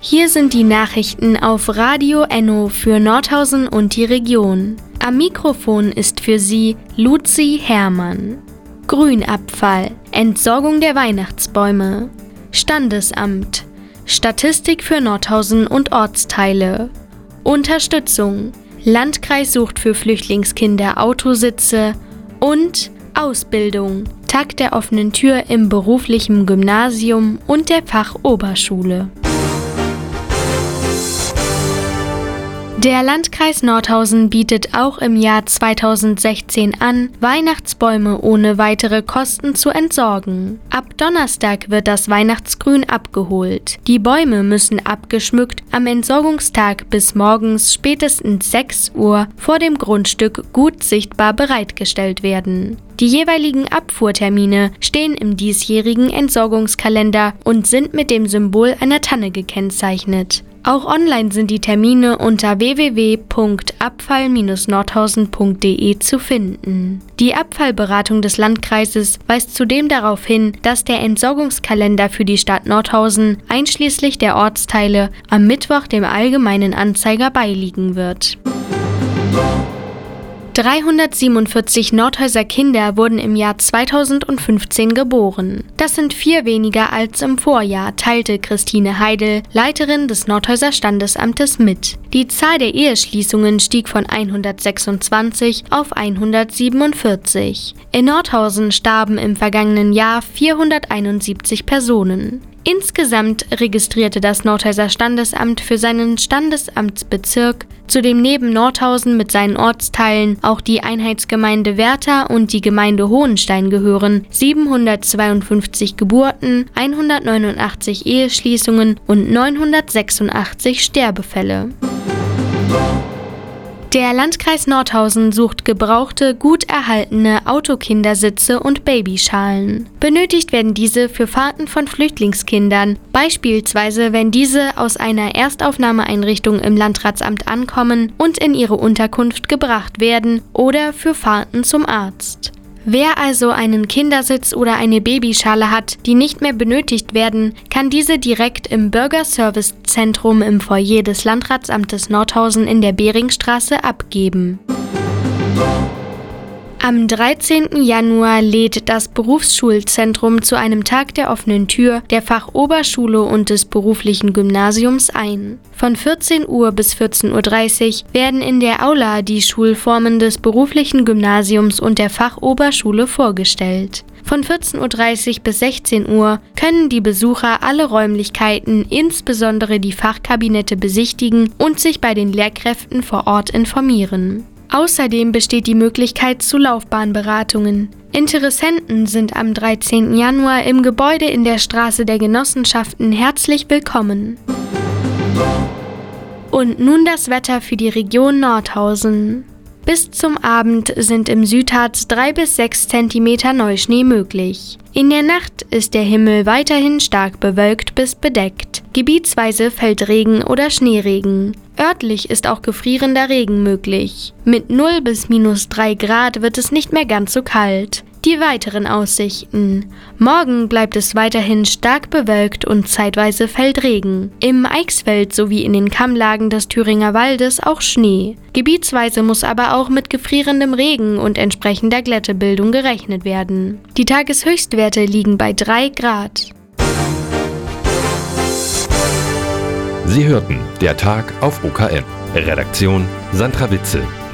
Hier sind die Nachrichten auf Radio Enno für Nordhausen und die Region. Am Mikrofon ist für Sie Luzi Herrmann. Grünabfall, Entsorgung der Weihnachtsbäume, Standesamt, Statistik für Nordhausen und Ortsteile, Unterstützung, Landkreis sucht für Flüchtlingskinder Autositze und Ausbildung, Tag der offenen Tür im beruflichen Gymnasium und der Fachoberschule. Der Landkreis Nordhausen bietet auch im Jahr 2016 an, Weihnachtsbäume ohne weitere Kosten zu entsorgen. Ab Donnerstag wird das Weihnachtsgrün abgeholt. Die Bäume müssen abgeschmückt am Entsorgungstag bis morgens spätestens 6 Uhr vor dem Grundstück gut sichtbar bereitgestellt werden. Die jeweiligen Abfuhrtermine stehen im diesjährigen Entsorgungskalender und sind mit dem Symbol einer Tanne gekennzeichnet. Auch online sind die Termine unter www.abfall-nordhausen.de zu finden. Die Abfallberatung des Landkreises weist zudem darauf hin, dass der Entsorgungskalender für die Stadt Nordhausen einschließlich der Ortsteile am Mittwoch dem Allgemeinen Anzeiger beiliegen wird. 347 Nordhäuser Kinder wurden im Jahr 2015 geboren. Das sind 4 weniger als im Vorjahr, teilte Christine Heidel, Leiterin des Nordhäuser Standesamtes mit. Die Zahl der Eheschließungen stieg von 126 auf 147. In Nordhausen starben im vergangenen Jahr 471 Personen. Insgesamt registrierte das Nordhäuser Standesamt für seinen Standesamtsbezirk, zu dem neben Nordhausen mit seinen Ortsteilen auch die Einheitsgemeinde Werther und die Gemeinde Hohenstein gehören, 752 Geburten, 189 Eheschließungen und 986 Sterbefälle. Der Landkreis Nordhausen sucht gebrauchte, gut erhaltene Autokindersitze und Babyschalen. Benötigt werden diese für Fahrten von Flüchtlingskindern, beispielsweise wenn diese aus einer Erstaufnahmeeinrichtung im Landratsamt ankommen und in ihre Unterkunft gebracht werden oder für Fahrten zum Arzt. Wer also einen Kindersitz oder eine Babyschale hat, die nicht mehr benötigt werden, kann diese direkt im Bürgerservicezentrum im Foyer des Landratsamtes Nordhausen in der Beringstraße abgeben. Am 13. Januar lädt das Berufsschulzentrum zu einem Tag der offenen Tür der Fachoberschule und des beruflichen Gymnasiums ein. Von 14 Uhr bis 14:30 Uhr werden in der Aula die Schulformen des beruflichen Gymnasiums und der Fachoberschule vorgestellt. Von 14:30 Uhr bis 16 Uhr können die Besucher alle Räumlichkeiten, insbesondere die Fachkabinette, besichtigen und sich bei den Lehrkräften vor Ort informieren. Außerdem besteht die Möglichkeit zu Laufbahnberatungen. Interessenten sind am 13. Januar im Gebäude in der Straße der Genossenschaften herzlich willkommen. Und nun das Wetter für die Region Nordhausen. Bis zum Abend sind im Südharz 3 bis 6 cm Neuschnee möglich. In der Nacht ist der Himmel weiterhin stark bewölkt bis bedeckt. Gebietsweise fällt Regen oder Schneeregen. Örtlich ist auch gefrierender Regen möglich. Mit 0 bis -3 Grad wird es nicht mehr ganz so kalt. Die weiteren Aussichten. Morgen bleibt es weiterhin stark bewölkt und zeitweise fällt Regen. Im Eichsfeld sowie in den Kammlagen des Thüringer Waldes auch Schnee. Gebietsweise muss aber auch mit gefrierendem Regen und entsprechender Glättebildung gerechnet werden. Die Tageshöchstwerte liegen bei 3 Grad. Sie hörten der Tag auf OKN. Redaktion Sandra Witzel.